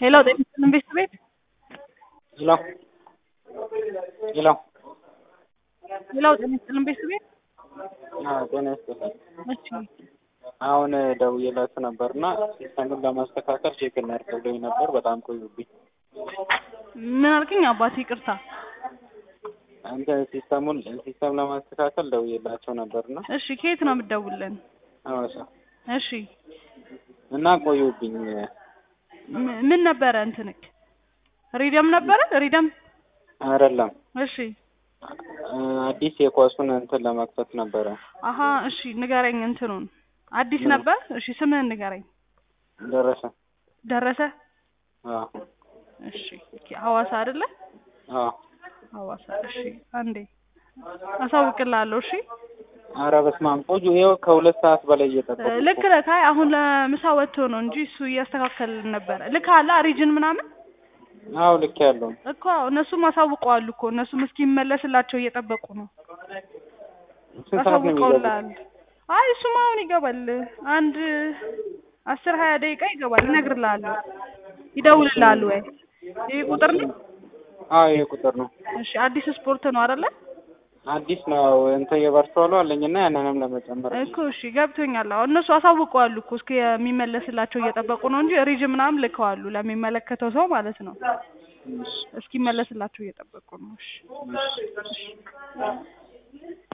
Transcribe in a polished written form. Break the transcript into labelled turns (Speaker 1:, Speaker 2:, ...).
Speaker 1: ሄሎ ጤና ይስጥልን ቤት
Speaker 2: ሄሎ ሄሎ
Speaker 1: ሄሎ ጤና ይስጥልን ቤት
Speaker 2: ጤና ይስጥልኝ።
Speaker 1: እሺ
Speaker 2: አሁን ደውዬላችሁ ነበርና ሲስተሙን ለማስተካከል ቼክ እናድርግልኝ ነበር። በጣም ቆዩብኝ።
Speaker 1: ምን አልከኝ አባቴ? ይቅርታ
Speaker 2: አንተ ሲስተም ለማስተካከል ደውዬላችሁ ነበርና።
Speaker 1: እሺ ከየት ነው የምትደውልልን?
Speaker 2: አዋሳ።
Speaker 1: እሺ
Speaker 2: እና ቆዩብኝ።
Speaker 1: ምን ነበረ እንትንክ? ሪደም ነበረ? ሪደም
Speaker 2: አይደለም።
Speaker 1: እሺ
Speaker 2: አዲስ የኳሱን እንትን ለመክፈት ነበረ።
Speaker 1: አሃ እሺ ንገረኝ እንትኑን። አዲስ ነበር? እሺ ስምህን ንገረኝ። ደረሰ?
Speaker 2: አዎ።
Speaker 1: እሺ ሐዋሳ አይደለ?
Speaker 2: አዎ
Speaker 1: ሐዋሳ። እሺ አንዴ አሳውቅልሃለሁ። እሺ
Speaker 2: ኧረ በስመ አብ ቆዩ። ይኸው ከሁለት ሰዓት በላይ እየጠበቁ።
Speaker 1: ልክ ነህ። አይ አሁን ለምሳ ወጥቶ ነው እንጂ እሱ እያስተካከልን ነበረ። ልክ አለ ሪጅን ምናምን።
Speaker 2: አዎ ልክ ያለው
Speaker 1: እኮ እነሱም አሳውቀዋል እኮ እነሱም እስኪመለስላቸው እየጠበቁ ነው። አሳውቀውልሃል። አይ እሱማ አሁን ይገባል። አንድ 10-20 ደቂቃ ይገባል። እነግርልሃለሁ። ይደውልልሃል ወይ? ይሄ ቁጥር ነው?
Speaker 2: አዎ ይሄ ቁጥር ነው።
Speaker 1: እሺ አዲስ ስፖርት ነው አይደለ?
Speaker 2: አዲስ ነው እንትን የቨርቹዋሉ አለኝና ያንንም ለመጨመር
Speaker 1: እኮ እሺ ገብቶኛል። አሁን እነሱ አሳውቀዋል እኮ እስኪሚመለስላቸው እየጠበቁ ነው እንጂ ሪጅ ምናምን ልከዋሉ ለሚመለከተው ሰው ማለት ነው። እስኪመለስላቸው እየጠበቁ ነው። እሺ